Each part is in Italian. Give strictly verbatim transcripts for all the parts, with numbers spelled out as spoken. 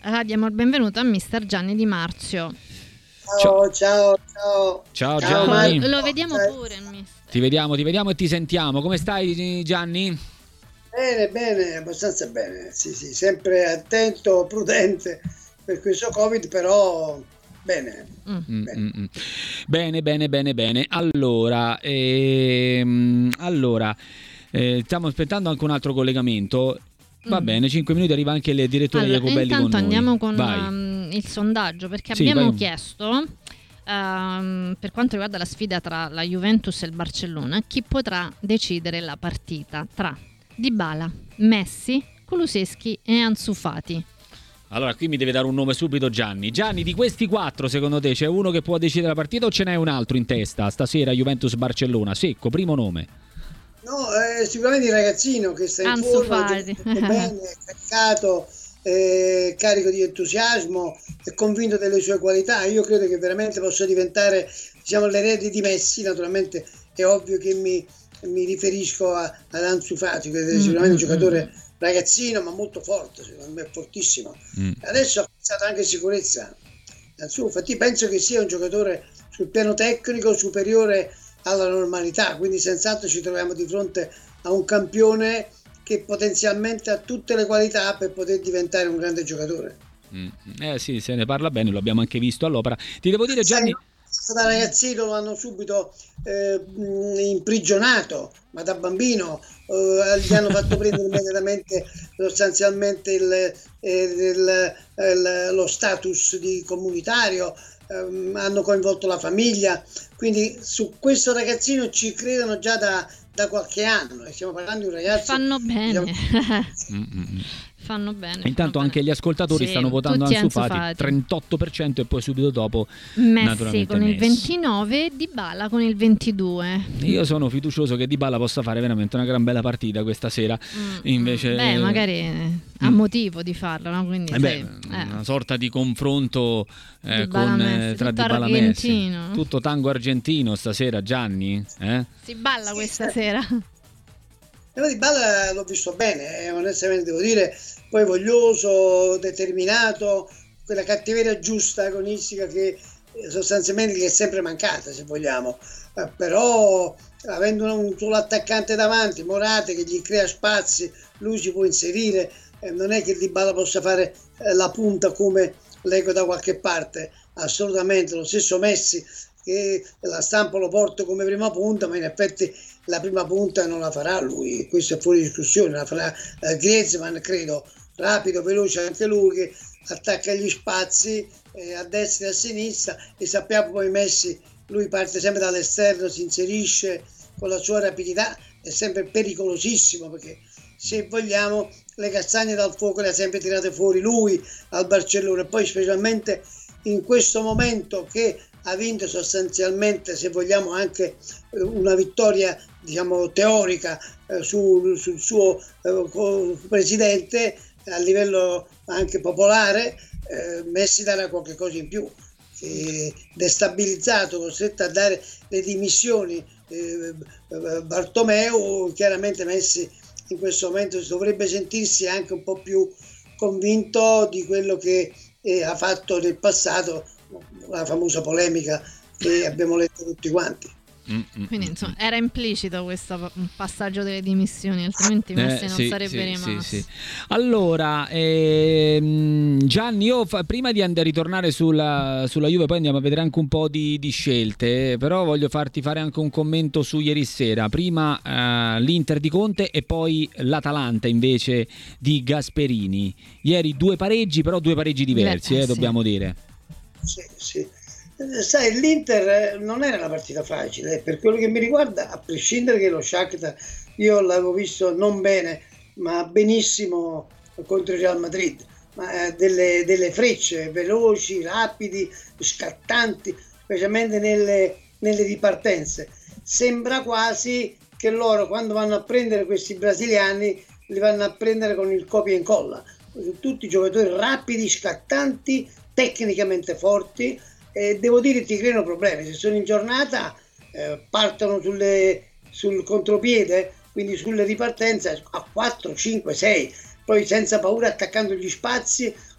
Allora diamo il benvenuto a mister Gianni Di Marzio. Ciao, ciao, ciao. Ciao Gianni. Lo, lo vediamo pure il mister. Ti vediamo, ti vediamo e ti sentiamo. Come stai, Gianni? Bene, bene, abbastanza bene. Sì, sì, sempre attento, prudente per questo Covid, però bene. Mm. Bene. Mm, mm. bene, bene, bene, bene. Allora, ehm, allora eh, stiamo aspettando anche un altro collegamento. Va mm. bene, cinque minuti, arriva anche il direttore allora, Jacobelli con noi. Intanto andiamo con um, il sondaggio, perché sì, abbiamo vai. chiesto um, per quanto riguarda la sfida tra la Juventus e il Barcellona, chi potrà decidere la partita tra Dybala, Messi, Kulusevski e Ansu Fati. Allora, qui mi deve dare un nome subito Gianni. Gianni, di questi quattro, secondo te, c'è uno che può decidere la partita o ce n'è un altro in testa stasera, Juventus-Barcellona? Secco, primo nome. No, eh, sicuramente il ragazzino che sta in Ansu forma, Fati. bene, caricato, eh, carico di entusiasmo, è convinto delle sue qualità. Io credo che veramente possa diventare, diciamo, l'erede di Messi. Naturalmente è ovvio che mi, mi riferisco a, ad Ansu Fati, che è sicuramente mm-hmm. un giocatore ragazzino ma molto forte, secondo me è fortissimo. Mm. Adesso ha pensato anche sicurezza. Ansu Fati penso che sia un giocatore sul piano tecnico superiore alla normalità, quindi senz'altro ci troviamo di fronte a un campione che potenzialmente ha tutte le qualità per poter diventare un grande giocatore. Mm. Eh sì, se ne parla bene, lo abbiamo anche visto all'opera. Ti devo dire, Gianni, da ragazzino lo hanno subito eh, imprigionato, ma da bambino eh, gli hanno fatto prendere immediatamente sostanzialmente il, il, il, il, lo status di comunitario, eh, hanno coinvolto la famiglia, quindi su questo ragazzino ci credono già da, da qualche anno, e stiamo parlando di un ragazzo. Fanno bene. Diciamo... fanno bene. Intanto fanno anche bene. gli ascoltatori sì, stanno votando Ansu, Ansu Fati, Fati, trentotto per cento, e poi subito dopo Messi con Messi. il ventinove e Dybala con il ventidue. Io sono fiducioso che Dybala possa fare veramente una gran bella partita questa sera. Mm, Invece beh, magari ha mm. motivo di farlo, no? Quindi eh beh, eh. una sorta di confronto eh, Dybala con Messi, tra tutto Dybala argentino. Messi. Tutto tango argentino stasera, Gianni, eh? Si balla questa sera. Però Dybala l'ho visto bene, eh, onestamente devo dire, poi voglioso, determinato, quella cattiveria giusta, agonistica che sostanzialmente gli è sempre mancata, se vogliamo, eh, però avendo un solo attaccante davanti, Morate, che gli crea spazi, lui si può inserire, eh, non è che Dybala possa fare eh, la punta come leggo da qualche parte, assolutamente. Lo stesso Messi, che la stampa lo porta come prima punta, ma in effetti la prima punta non la farà lui, questo è fuori discussione, la farà eh, Griezmann, credo, rapido, veloce anche lui, che attacca gli spazi eh, a destra e a sinistra, e sappiamo poi Messi, lui parte sempre dall'esterno, si inserisce con la sua rapidità, è sempre pericolosissimo, perché se vogliamo le castagne dal fuoco le ha sempre tirate fuori lui al Barcellona, e poi specialmente in questo momento che ha vinto sostanzialmente, se vogliamo, anche una vittoria, diciamo, teorica eh, sul, sul suo eh, presidente a livello anche popolare, eh, Messi darà qualche cosa in più. Eh, destabilizzato, costretto a dare le dimissioni eh, Bartomeu, chiaramente Messi in questo momento dovrebbe sentirsi anche un po' più convinto di quello che eh, ha fatto nel passato, la famosa polemica che abbiamo letto tutti quanti. Quindi insomma era implicito questo passaggio delle dimissioni, altrimenti Messi eh, non sì, sarebbe sì, rimasto. Sì, sì. Allora, ehm, Gianni, io fa, prima di andare a ritornare sulla, sulla Juve, poi andiamo a vedere anche un po' di, di scelte, però voglio farti fare anche un commento su ieri sera. Prima eh, l'Inter di Conte e poi l'Atalanta invece di Gasperini. Ieri due pareggi, però due pareggi diversi, eh, eh, dobbiamo sì. dire. Sì, sì. Sai, l'Inter non era una partita facile, per quello che mi riguarda, a prescindere che lo Shakhtar io l'avevo visto non bene ma benissimo contro il Real Madrid, ma delle, delle frecce veloci, rapidi, scattanti, specialmente nelle, nelle ripartenze. Sembra quasi che loro, quando vanno a prendere questi brasiliani, li vanno a prendere con il copia e incolla. Tutti giocatori rapidi, scattanti, tecnicamente forti. Eh, devo dire ti creano problemi, se sono in giornata eh, partono sulle, sul contropiede, quindi sulle ripartenze a quattro, cinque, sei, poi senza paura attaccando gli spazi,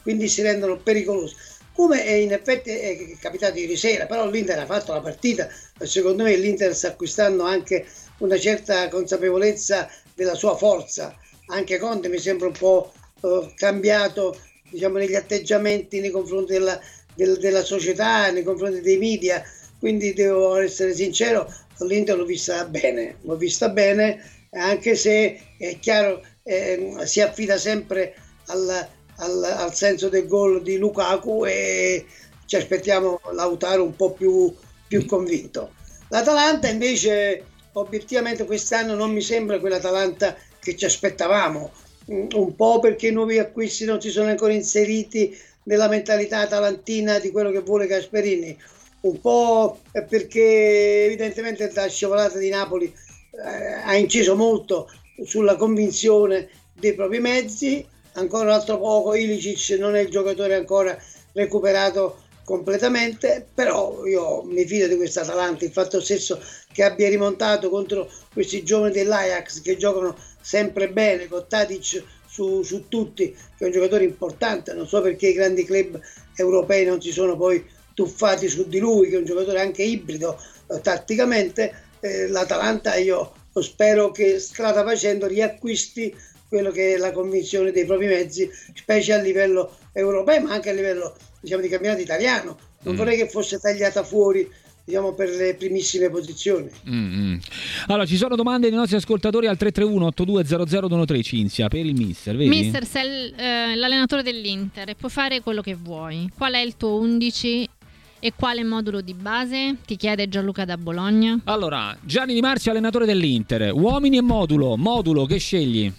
quindi si rendono pericolosi. Come in effetti è capitato ieri sera, però l'Inter ha fatto la partita, secondo me l'Inter sta acquistando anche una certa consapevolezza della sua forza. Anche Conte mi sembra un po' eh, cambiato, diciamo, negli atteggiamenti nei confronti della, del, della società, nei confronti dei media, quindi devo essere sincero, l'Inter l'ho vista bene, l'ho vista bene, anche se è chiaro eh, si affida sempre al Al, al senso del gol di Lukaku e ci aspettiamo Lautaro un po' più, più convinto. L'Atalanta invece obiettivamente quest'anno non mi sembra quell'Atalanta che ci aspettavamo, un po' perché i nuovi acquisti non si sono ancora inseriti nella mentalità atalantina di quello che vuole Gasperini, un po' perché evidentemente la scivolata di Napoli eh, ha inciso molto sulla convinzione dei propri mezzi. Ancora un altro poco, Ilicic non è il giocatore ancora recuperato completamente, però io mi fido di questa Atalanta, il fatto stesso che abbia rimontato contro questi giovani dell'Ajax che giocano sempre bene, con Tadic su, su tutti, che è un giocatore importante, non so perché i grandi club europei non si sono poi tuffati su di lui, che è un giocatore anche ibrido eh, tatticamente. eh, l'Atalanta io spero che strada facendo riacquisti quello che è la convinzione dei propri mezzi, specie a livello europeo, ma anche a livello, diciamo, di campionato italiano. Non mm. vorrei che fosse tagliata fuori, diciamo, per le primissime posizioni. Mm-hmm. Allora, ci sono domande dei nostri ascoltatori al tre tre uno otto due zero zero uno tre, Cinzia, per il mister, vedi? Mister, sei eh, l'allenatore dell'Inter e puoi fare quello che vuoi. Qual è il tuo undici e quale modulo di base? Ti chiede Gianluca da Bologna. Allora, Gianni Di Marzio, allenatore dell'Inter, uomini e modulo. Modulo, che scegli?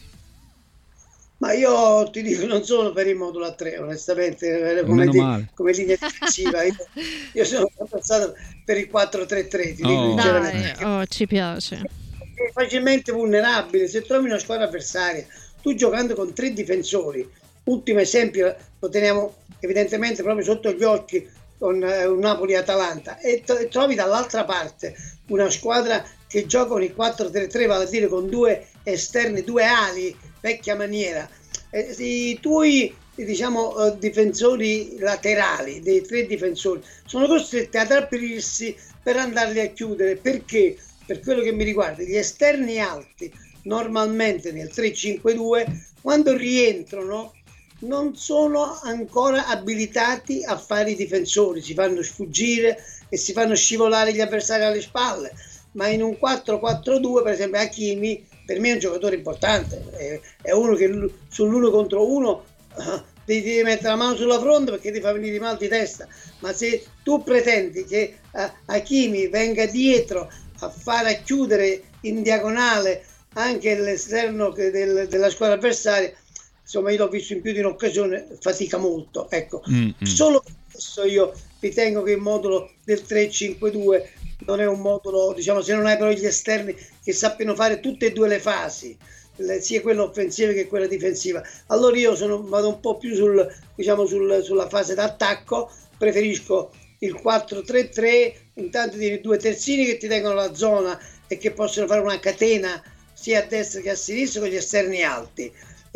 Ma io ti dico, non sono per il modulo a tre, onestamente, come, di, come linea difensiva. Io, io sono passato per il quattro tre tre, ti dico oh. sinceramente. Dai, oh, ci piace. È facilmente vulnerabile. Se trovi una squadra avversaria, tu giocando con tre difensori, ultimo esempio lo teniamo evidentemente proprio sotto gli occhi con eh, un Napoli-Atalanta, e, t- e trovi dall'altra parte una squadra che gioca con il quattro tre tre, vale a dire con due esterni, due ali, vecchia maniera. Eh, i tuoi, diciamo, eh, difensori laterali, dei tre difensori, sono costretti ad aprirsi per andarli a chiudere. Perché? Per quello che mi riguarda, gli esterni alti normalmente nel tre cinque due quando rientrano non sono ancora abilitati a fare i difensori, si fanno sfuggire e si fanno scivolare gli avversari alle spalle. Ma in un quattro quattro due, per esempio, Hakimi per me è un giocatore importante, è, è uno che sull'uno contro uno uh, devi, devi mettere la mano sulla fronte perché ti fa venire i mal di testa. Ma se tu pretendi che uh, Hakimi venga dietro a fare a chiudere in diagonale anche l'esterno del, della squadra avversaria, insomma, io l'ho visto in più di un'occasione, fatica molto. Ecco, mm-hmm. Solo per questo io ritengo che il modulo del tre cinque due non è un modulo, diciamo, se non hai però gli esterni che sappiano fare tutte e due le fasi, le, sia quella offensiva che quella difensiva, allora io sono, vado un po' più sul, diciamo, sul, sulla fase d'attacco, preferisco il quattro tre tre, intanto di due terzini che ti tengono la zona e che possono fare una catena sia a destra che a sinistra con gli esterni alti.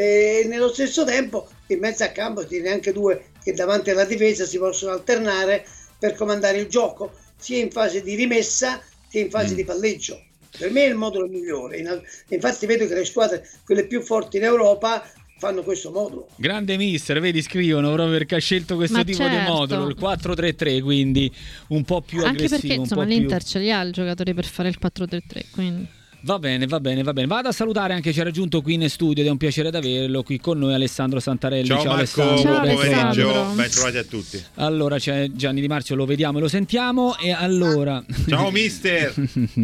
E nello stesso tempo in mezzo a campo tieni anche due che davanti alla difesa si possono alternare per comandare il gioco sia in fase di rimessa che in fase mm. di palleggio. Per me è il modulo migliore, infatti vedo che le squadre, quelle più forti in Europa, fanno questo modulo. Grande mister, vedi, scrivono proprio perché ha scelto questo Ma tipo certo. di modulo, il quattro tre tre, quindi un po' più anche aggressivo. Anche perché insomma l'Inter più... ce li ha il giocatore per fare il quattro tre tre, quindi... Va bene, va bene, va bene. Vado a salutare anche, ci ha raggiunto qui in studio ed è un piacere ad averlo qui con noi Alessandro Santarelli. Ciao, Ciao Marco, Alessandro. Ciao, ben pomeriggio, trovato. ben trovati a tutti. Allora c'è Gianni Di Marzio, lo vediamo e lo sentiamo e allora... Ciao mister.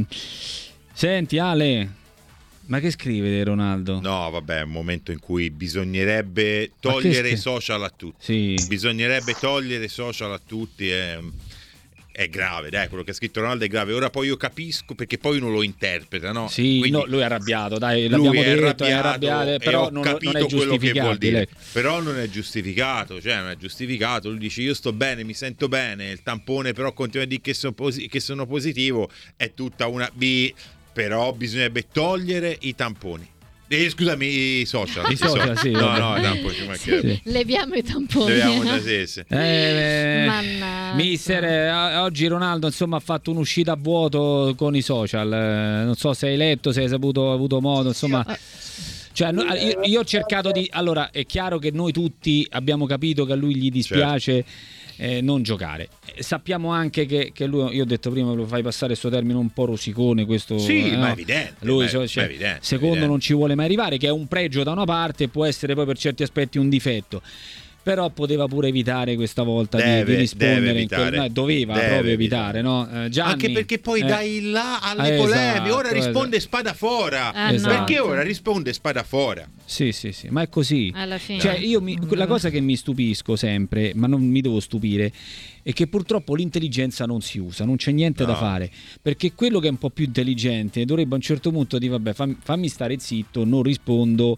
Senti Ale, ma che scrive Ronaldo? No, vabbè, è un momento in cui bisognerebbe togliere i social a tutti. Sì. Bisognerebbe togliere i social a tutti e... è grave, dai, quello che ha scritto Ronaldo è grave. Ora poi io capisco perché poi uno lo interpreta, no? Sì, Quindi, no, lui è arrabbiato, dai, l'abbiamo lui è detto, arrabbiato, è arrabbiato, però ho non, capito non è quello che vuol dire. giustificabile. Però non è giustificato, cioè non è giustificato. Lui dice io sto bene, mi sento bene, il tampone però continua a dire che sono, posi- che sono positivo, è tutta una B, però bisognerebbe togliere i tamponi. Eh, scusami, i social. I social, sì, No, vabbè. no, i tamponi, ci mancherebbe. Sì, leviamo i tamponi. Leviamo da sé, sì. Eh, Mannaggia. mister, eh, oggi Ronaldo insomma ha fatto un'uscita a vuoto con i social. Eh, non so se hai letto, se hai saputo, avuto modo, insomma. Cioè, no, io, io ho cercato di. Allora, è chiaro che noi tutti abbiamo capito che a lui gli dispiace. Certo. Eh, non giocare. Eh, sappiamo anche che, che lui, io ho detto prima, lo fai passare questo termine un po' rosicone, questo, sì, eh, ma no? è evidente, lui, ma è, cioè, ma è evidente, secondo evidente. non ci vuole mai arrivare, che è un pregio da una parte e può essere poi per certi aspetti un difetto. Però poteva pure evitare questa volta deve, di, di rispondere deve in quel, no, doveva deve proprio evitare, evitare, no? Eh, Gianni, anche perché poi eh, dai là alle eh, polemiche, esatto, ora risponde esatto. spada fora, Eh, Esatto. perché ora risponde spada fora. Sì, sì, sì, ma è così. Alla fine. Cioè, io mi, la cosa che mi stupisco sempre, ma non mi devo stupire, è che purtroppo l'intelligenza non si usa, non c'è niente No. da fare, perché quello che è un po' più intelligente dovrebbe a un certo punto dire vabbè, fammi, fammi stare zitto, non rispondo.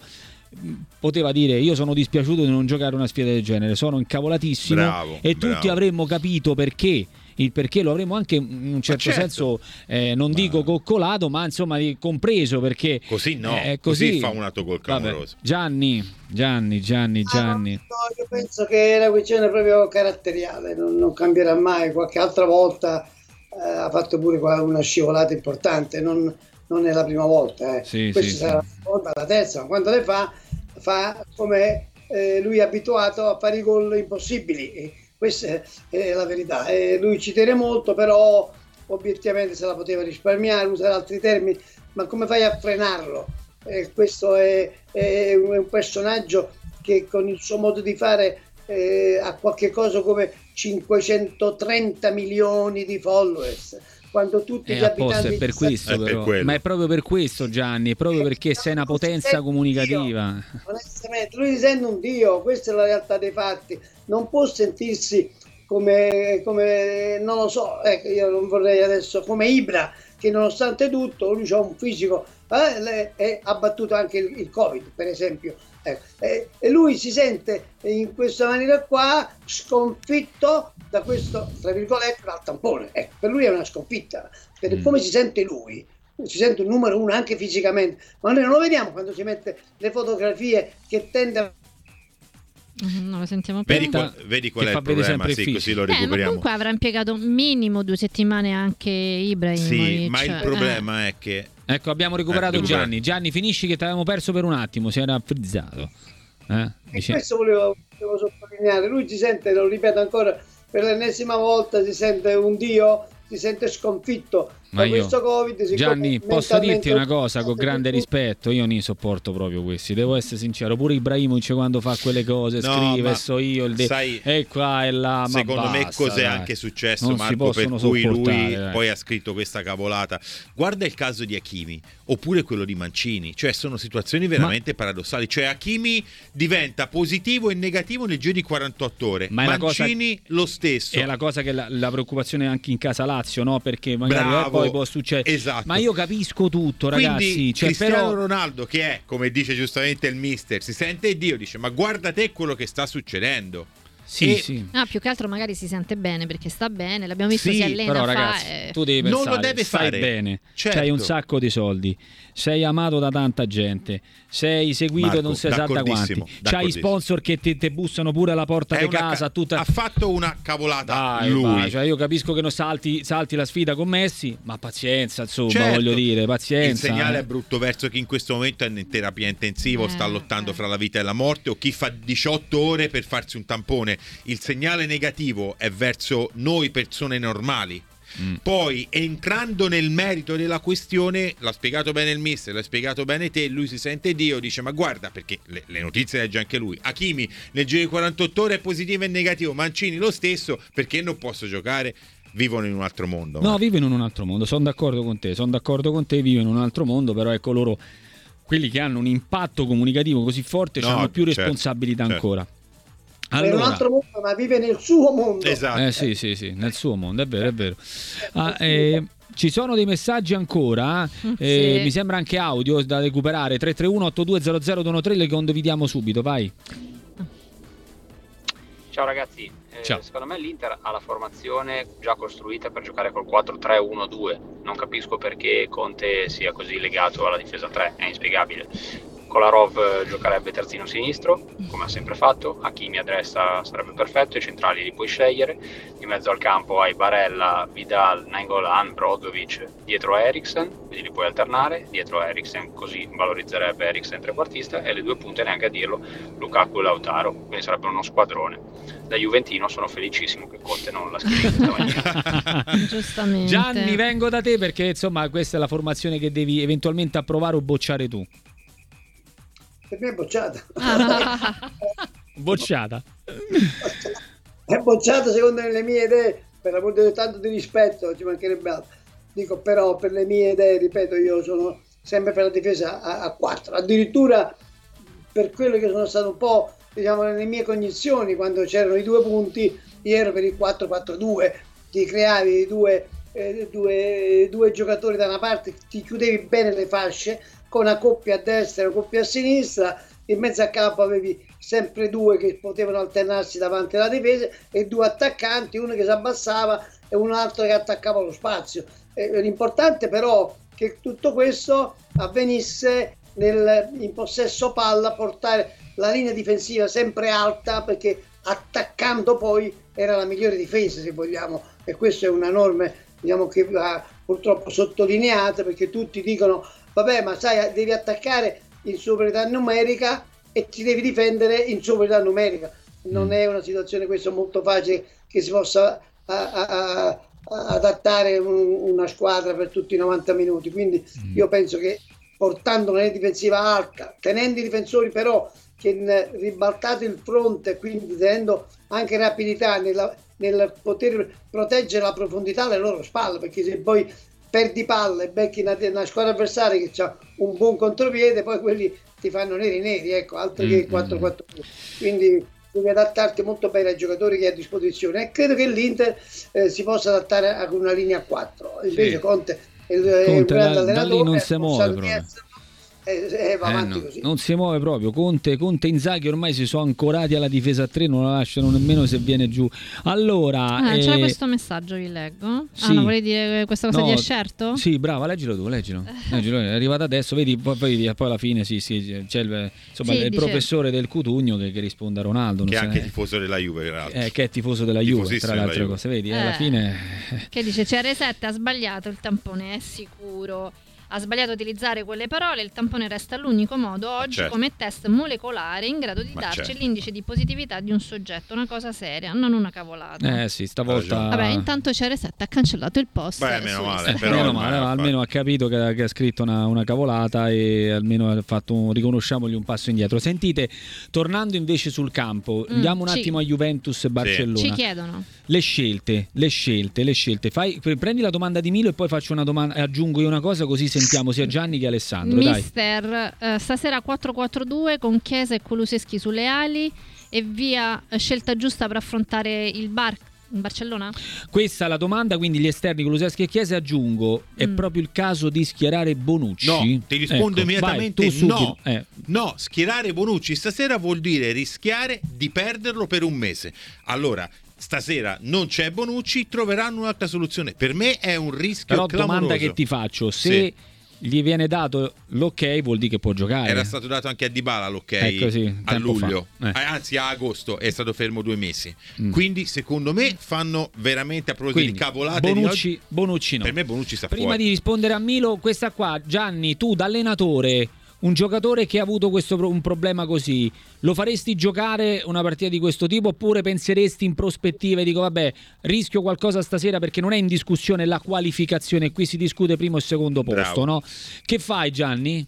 Poteva dire io sono dispiaciuto di non giocare una sfida del genere, sono incavolatissimo. Bravo, e tutti bravo. avremmo capito perché. Il perché lo avremmo anche in un certo certo. senso eh, non Ma- dico coccolato, ma insomma di- compreso, perché Così no, eh, così fa un atto col Vabbè. clamoroso. Gianni, Gianni, Gianni, Gianni. Ah, no, io penso che è una questione proprio caratteriale, non, non cambierà mai. Qualche altra volta eh, ha fatto pure qua una scivolata importante, non, non è la prima volta. Eh. Sì, Questa sì, sarà sì. la seconda, la terza, ma quando le fa, fa come eh, lui è abituato a fare i gol impossibili. E questa è, è la verità. E lui ci tiene molto, però obiettivamente se la poteva risparmiare, usare altri termini, ma come fai a frenarlo? Eh, questo è, è un è un personaggio che con il suo modo di fare eh, ha qualche cosa come cinquecentotrenta milioni di followers, quando tutti È gli apposta, abitanti è per di- questo È per però. quello. Ma è proprio per questo, Gianni, è proprio perché sei una potenza comunicativa. Onestamente, lui si sente un dio, questa è la realtà dei fatti. Non può sentirsi come, come non lo so, ecco, io non vorrei adesso, come Ibra, che nonostante tutto lui ha un fisico, eh, le- e ha battuto anche il, il Covid, per esempio. Ecco, e, e lui si sente in questa maniera qua sconfitto da questo, tra virgolette, dal tampone. Ecco, per lui è una sconfitta, per Mm. come si sente lui. Si sente un numero uno anche fisicamente, ma noi non lo vediamo quando si mette le fotografie che tende a Mhm, non lo sentiamo più. Vedi Aspetta, qual, vedi qual che è fa il vedere problema, sempre il sì, fisico. così lo Eh, ma recuperiamo. comunque avrà impiegato minimo due settimane anche Ibrahimovic. Sì, ma il eh. problema è che Ecco, abbiamo recuperato Eh, recupera. Gianni. Gianni, finisci che ti avevamo perso per un attimo, si era frizzato. Eh? E Dice- questo volevo, volevo sottolineare, lui si sente, lo ripeto ancora per l'ennesima volta, si sente un dio, si sente sconfitto Ma da io, questo Covid. siccome Gianni, posso mentalmente- dirti una cosa con grande rispetto? Io non li sopporto proprio questi, devo essere sincero. Pure Ibrahimovic quando fa quelle cose, No, scrive, ma so io, il de- sai, e qua e là. Ma secondo me basta, cos'è dai. anche successo, Non si Marco, per possono cui lui sopportare, dai. poi ha scritto questa cavolata. Guarda il caso di Hakimi oppure quello di Mancini, cioè sono situazioni veramente paradossali. Cioè Hakimi diventa positivo e negativo nel giro di quarantotto ore, Ma è la cosa- Mancini lo stesso. È la cosa che la, la preoccupazione anche in casa Lazio, no? Perché magari eh, Bravo, poi può succedere. esatto. Ma io capisco tutto, ragazzi. Quindi Cioè, Cristiano però... Ronaldo, che è, come dice giustamente il mister, si sente Dio, dice ma guarda te quello che sta succedendo. Sì, E- sì. No, più che altro magari si sente bene perché sta bene, l'abbiamo visto Sì, si allena, Però fa, ragazzi, eh, tu devi Non pensare, lo deve stai fare. bene, Certo. c'hai un sacco di soldi, sei amato da tanta gente, sei seguito Marco, non si sa da quanti, d'accordissimo, c'hai d'accordissimo. sponsor che ti, ti bussano pure alla porta È di una casa, ca- tutta... ha fatto una cavolata Dai, lui. va, cioè io capisco che non salti, salti la sfida con Messi, ma pazienza, insomma, Certo. voglio dire, Il pazienza. segnale eh. è brutto verso chi in questo momento è in terapia intensiva o Eh, sta lottando eh. fra la vita e la morte, o chi fa diciotto ore per farsi un tampone. Il segnale negativo è verso noi persone normali. Mm. Poi, entrando nel merito della questione, l'ha spiegato bene il mister, l'ha spiegato bene te, lui si sente Dio, dice ma guarda, perché le, le notizie legge anche lui, Hakimi nel giro di quarantotto ore è positivo e negativo, Mancini lo stesso, perché non posso giocare? Vivono in un altro mondo. No, ma- vivono in un altro mondo, sono d'accordo con te, sono d'accordo con te, vivono in un altro mondo, però ecco loro, quelli che hanno un impatto comunicativo così forte, No, hanno più certo, responsabilità certo. ancora. è un Allora, altro mondo, ma vive nel suo mondo. Esatto. eh sì, sì, sì, nel suo mondo, è vero, è vero. Ah, eh, ci sono dei messaggi ancora, eh, Sì. mi sembra anche audio da recuperare, tre tre uno otto due zero zero due uno tre, le condividiamo subito, vai. Ciao ragazzi, eh, Ciao. secondo me l'Inter ha la formazione già costruita per giocare col quattro tre uno due, non capisco perché Conte sia così legato alla difesa tre, è inspiegabile. Kolarov giocherebbe terzino sinistro, come ha sempre fatto. Hakimi a destra sarebbe perfetto, i centrali li puoi scegliere. In mezzo al campo hai Barella, Vidal, Nainggolan, Brozovic, dietro a Eriksen, quindi li puoi alternare. Dietro a Eriksen, così valorizzerebbe Eriksen trequartista, e le due punte, neanche a dirlo, Lukaku e Lautaro, quindi sarebbe uno squadrone. Da juventino sono felicissimo che Conte non la scriva in questa maniera. Giustamente. Gianni, vengo da te perché insomma questa è la formazione che devi eventualmente approvare o bocciare tu. Per me è bocciata. Bocciata. È bocciata secondo le mie idee, per l'amor di Dio, tanto di rispetto, ci mancherebbe altro. Dico, però per le mie idee, ripeto, io sono sempre per la difesa a, a quattro. Addirittura per quello che sono stato un po', diciamo, nelle mie cognizioni, quando c'erano i due punti, io ero per il quattro quattro due, ti creavi due, eh, due, due giocatori da una parte, ti chiudevi bene le fasce, con una coppia a destra e una coppia a sinistra, in mezzo a campo avevi sempre due che potevano alternarsi davanti alla difesa e due attaccanti, uno che si abbassava e un altro che attaccava lo spazio. Eh, l'importante però che tutto questo avvenisse nel, in possesso palla, portare la linea difensiva sempre alta, perché attaccando poi era la migliore difesa, se vogliamo, e questa è una norma, diciamo, che va purtroppo sottolineata, perché tutti dicono vabbè, ma sai, devi attaccare in superiorità numerica e ti devi difendere in superiorità numerica. Non mm. è una situazione questa molto facile che si possa a, a, a, adattare un, una squadra per tutti i novanta minuti. Quindi mm. io penso che portando una linea difensiva alta, tenendo i difensori però che ribaltato il fronte, quindi tenendo anche rapidità nella, nel poter proteggere la profondità alle loro spalle, perché se poi perdi palla e becchi una, una squadra avversaria che ha un buon contropiede, poi quelli ti fanno neri neri, ecco, altro mm-hmm. che il quattro quattro due. Quindi devi adattarti molto bene ai giocatori che hai a disposizione, e credo che l'Inter eh, si possa adattare a una linea a quattro. Invece sì. Conte è il, Conte, è un grande da, allenatore, da lì non si muove proprio. E, e va eh avanti no, così. Non si muove proprio. Conte, Conte e Inzaghi ormai si sono ancorati alla difesa a tre, non la lasciano nemmeno se viene giù. Allora ah, eh... c'era questo messaggio, vi leggo. Sì. Ah, non vuoi dire questa cosa no, di Escerto? Sì, brava, leggilo tu, leggilo. leggilo. È arrivato adesso, vedi, poi, poi, poi alla fine sì, sì, c'è il, insomma, sì, il dice... professore del Cutugno che, che risponde a Ronaldo, che è anche è tifoso della Juve, eh, che è tifoso della Juve, tra le altre cose, vedi, eh. alla fine che dice C R sette ha sbagliato il tampone, è sicuro. Ha sbagliato a utilizzare quelle parole, il tampone resta l'unico modo oggi certo. come test molecolare in grado di Ma darci certo. l'indice di positività di un soggetto, una cosa seria, non una cavolata. Eh sì, stavolta... Vabbè, intanto C R sette ha cancellato il post. Beh, meno male, però meno male, almeno ha capito che, che ha scritto una, una cavolata e almeno ha fatto un, riconosciamogli un passo indietro. Sentite, tornando invece sul campo, mm, andiamo un ci... attimo a Juventus e Barcellona. Ci chiedono. Le scelte, le scelte, le scelte. Fai, prendi la domanda di Milo e poi faccio una domanda, aggiungo io una cosa, così sentiamo sia Gianni che Alessandro. Mister, dai. Uh, stasera quattro quattro due con Chiesa e Kulusevski sulle ali e via, scelta giusta per affrontare il Bar in Barcellona? Questa è la domanda, quindi gli esterni Kulusevski e Chiesa, aggiungo, è mm. proprio il caso di schierare Bonucci? No, ti rispondo ecco, immediatamente vai, no. Eh. No, schierare Bonucci stasera vuol dire rischiare di perderlo per un mese. Allora, stasera non c'è Bonucci, troveranno un'altra soluzione. Per me è un rischio Però clamoroso. Domanda che ti faccio, se sì. gli viene dato l'ok vuol dire che può giocare. Era stato dato anche a Dybala l'ok ecco, sì, a luglio, eh. anzi a agosto, è stato fermo due mesi. Mm. Quindi secondo me fanno veramente a proposito Quindi, di cavolate Bonucci, di oggi, Bonucci no. Per me Bonucci sta Prima fuori. di rispondere a Milo, questa qua, Gianni, tu da allenatore, un giocatore che ha avuto questo un problema così, lo faresti giocare una partita di questo tipo oppure penseresti in prospettiva e dico vabbè, rischio qualcosa stasera perché non è in discussione la qualificazione, qui si discute primo e secondo posto, Bravo. no? Che fai, Gianni?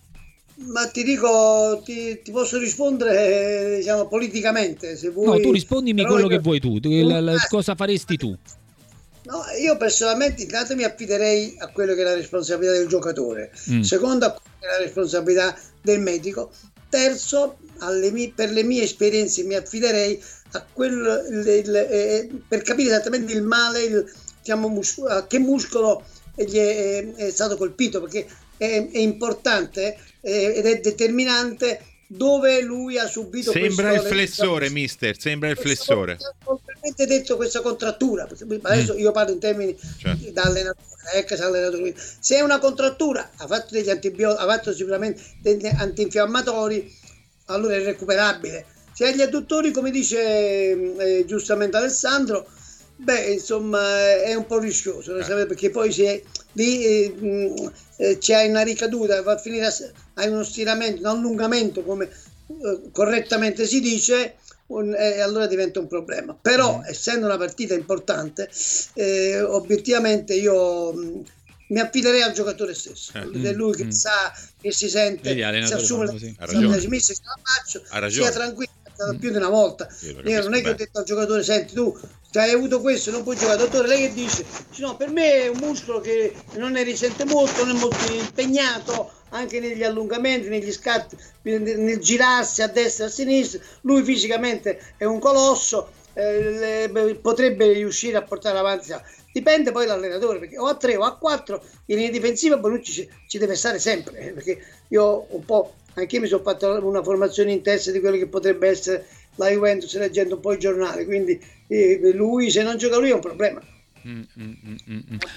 Ma ti dico, ti, ti posso rispondere, diciamo, politicamente, se vuoi. No, tu rispondimi Però quello io... che vuoi tu, la, la, cosa faresti tu? No, io personalmente intanto mi affiderei a quello che è la responsabilità del giocatore, mm. secondo a quello che è la responsabilità del medico, terzo alle mie, per le mie esperienze mi affiderei a quello il, il, eh, per capire esattamente il male, il, diciamo, mus- a che muscolo gli è, è stato colpito, perché è, è importante eh, ed è determinante dove lui ha subito sembra questo, il flessore, mister, sembra il flessore. veramente detto questa contrattura, adesso io parlo in termini certo. da allenatore, ex allenatore, se è una contrattura ha fatto degli antibiotici, ha fatto sicuramente degli antinfiammatori, allora è recuperabile. Se ha gli adduttori, come dice eh, giustamente Alessandro, beh, insomma, è un po' rischioso, eh. perché poi se lì eh, mh, eh, c'è una ricaduta, va a finire a, hai uno stiramento, un allungamento, come eh, correttamente si dice, un, eh, allora diventa un problema. Però, mm. essendo una partita importante, eh, obiettivamente io mh, mi affiderei al giocatore stesso, eh. è lui che mm. sa, che si sente, si assume la smessa, se la faccio, sia tranquillo. Più di una volta io non è che ho detto al giocatore: senti, tu hai avuto questo, non puoi giocare. Dottore, lei che dice? No, per me è un muscolo che non ne risente molto, non è molto impegnato anche negli allungamenti, negli scatti, nel girarsi a destra e a sinistra. Lui fisicamente è un colosso, eh, potrebbe riuscire a portare avanti. Dipende poi dall'allenatore, perché o a tre o a quattro in linea difensiva Bonucci ci, ci deve stare sempre, eh, perché io un po' anche io mi sono fatto una formazione in testa di quello che potrebbe essere la Juventus leggendo un po' i giornali, quindi eh, lui, se non gioca lui è un problema. Mm, mm, mm,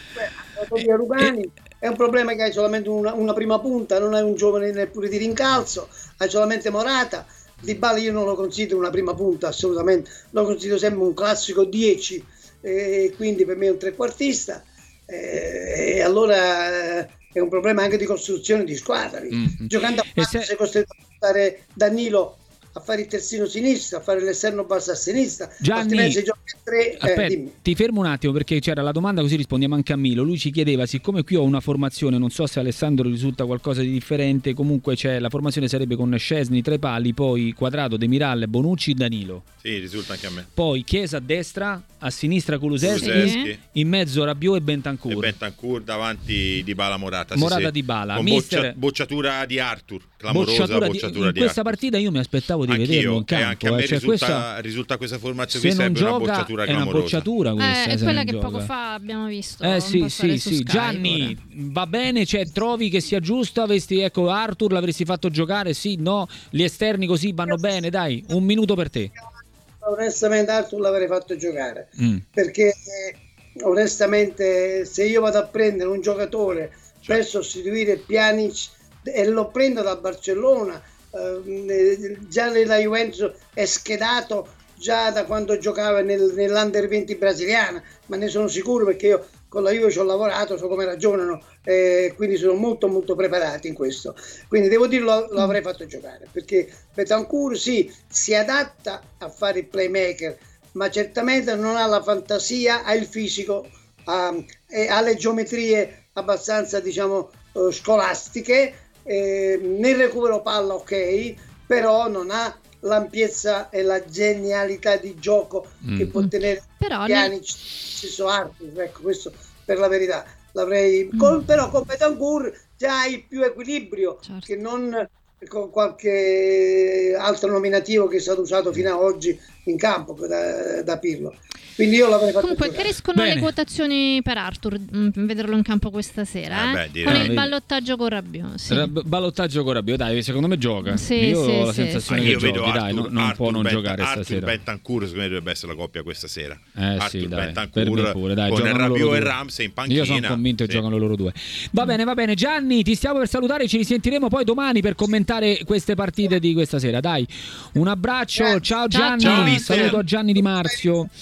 mm. Rugani eh, è un problema che hai solamente una, una prima punta, non hai un giovane neppure di rincalzo, hai solamente Morata. Dybala io non lo considero una prima punta assolutamente, lo considero sempre un classico dieci, eh, quindi per me è un trequartista, eh, e allora eh, è un problema anche di costruzione di squadra. Mm-hmm. Giocando a quattro se... sei costretto a portare Danilo a fare il terzino sinistro, a fare l'esterno basso a sinistra. Gianni, se giochi a tre, aspetta, eh, ti fermo un attimo perché c'era la domanda, così rispondiamo anche a Milo. Lui ci chiedeva, siccome qui ho una formazione, non so se Alessandro risulta qualcosa di differente, comunque c'è la formazione sarebbe con Szczesny tre pali, poi Quadrato, Demiral, Bonucci, Danilo. Sì, risulta anche a me. Poi Chiesa a destra, a sinistra Kulusevski, Kulusevski. In mezzo Rabiot e Bentancur. E Bentancur davanti Dybala Morata. Morata sì, sì. Dybala. Con Mister... boccia, bocciatura di Arthur, clamorosa bocciatura, bocciatura di, in di questa Arthur. partita io mi aspettavo di Anch'io, vederlo in campo. E anche a me eh, cioè risulta, questa... risulta questa formazione qui se non serve gioca, una bocciatura è clamorosa. una bocciatura questa, eh, è quella che gioca. poco fa abbiamo visto. Eh sì, sì, sì. Sky, Gianni, ora. va bene, cioè, trovi che sia giusto? Avresti, ecco, Arthur l'avresti fatto giocare? Sì, no? Gli esterni così vanno bene? Dai, un minuto per te. Onestamente Arthur l'avrei fatto giocare, mm. perché eh, onestamente se io vado a prendere un giocatore cioè. per sostituire Pjanic e lo prendo da Barcellona, eh, già nella Juventus è schedato già da quando giocava nel, nell'Under venti brasiliana, ma ne sono sicuro perché io con la Juve ci ho lavorato, so come ragionano, eh, quindi sono molto molto preparati in questo, quindi devo dirlo, lo avrei fatto giocare, perché Bentancur sì, si adatta a fare il playmaker, ma certamente non ha la fantasia, ha il fisico, ha, e ha le geometrie abbastanza, diciamo, eh, scolastiche, eh, nel recupero palla ok, però non ha l'ampiezza e la genialità di gioco mm. che può tenere Pjanic, stesso Arthur, ecco, questo per la verità l'avrei mm. con, però con Bentancur già hai più equilibrio, certo. che non con qualche altro nominativo che è stato usato fino ad oggi in campo da, da Pirlo. Quindi io l'avrei fatto comunque giocare. Crescono Bene. le quotazioni per Arthur, mh, vederlo in campo questa sera, eh? Eh beh, con no, il ballottaggio con Rabiot, sì. Rab- ballottaggio con Rabiot, dai, secondo me gioca. Sì, io sì, ho la sì, sensazione sì. che Io giochi, vedo dai, Arthur, non, non Arthur può non Bent- giocare Arthur stasera. Bentancur secondo me dovrebbe essere la coppia questa sera. Eh Arthur sì, dai, Bentancur per me pure, dai, con giocano loro Rabiot e due. Ramsey in panchina. Io sono convinto che sì. giocano loro due. Va bene, va bene. Gianni, ti stiamo per salutare, ci risentiremo poi domani per commentare queste partite di questa sera. Dai, un abbraccio, ciao Gianni, ciao, saluto a Gianni Di Marzio.